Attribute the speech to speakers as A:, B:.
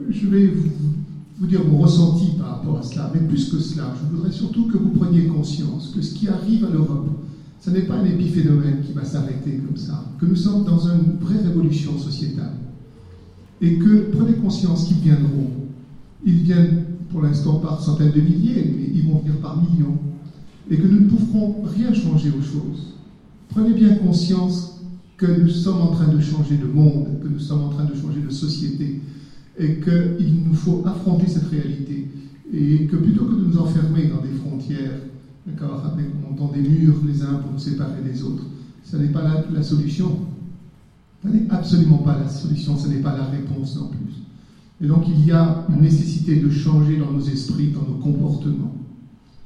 A: Je vais vous dire mon ressenti par rapport à cela, mais plus que cela, je voudrais surtout que vous preniez conscience que ce qui arrive à l'Europe, ce n'est pas un épiphénomène qui va s'arrêter comme ça, que nous sommes dans une vraie révolution sociétale. Et que prenez conscience qu'ils viendront. Ils viennent pour l'instant par centaines de milliers, mais ils vont venir par millions. Et que nous ne pourrons rien changer aux choses. Prenez bien conscience que nous sommes en train de changer de monde, que nous sommes en train de changer de société, et qu'il nous faut affronter cette réalité. Et que plutôt que de nous enfermer dans des frontières, d'accord, avec montant des murs les uns pour nous séparer des autres, ce n'est pas la solution. Ce n'est absolument pas la solution, ce n'est pas la réponse non plus. Et donc il y a une nécessité de changer dans nos esprits, dans nos comportements.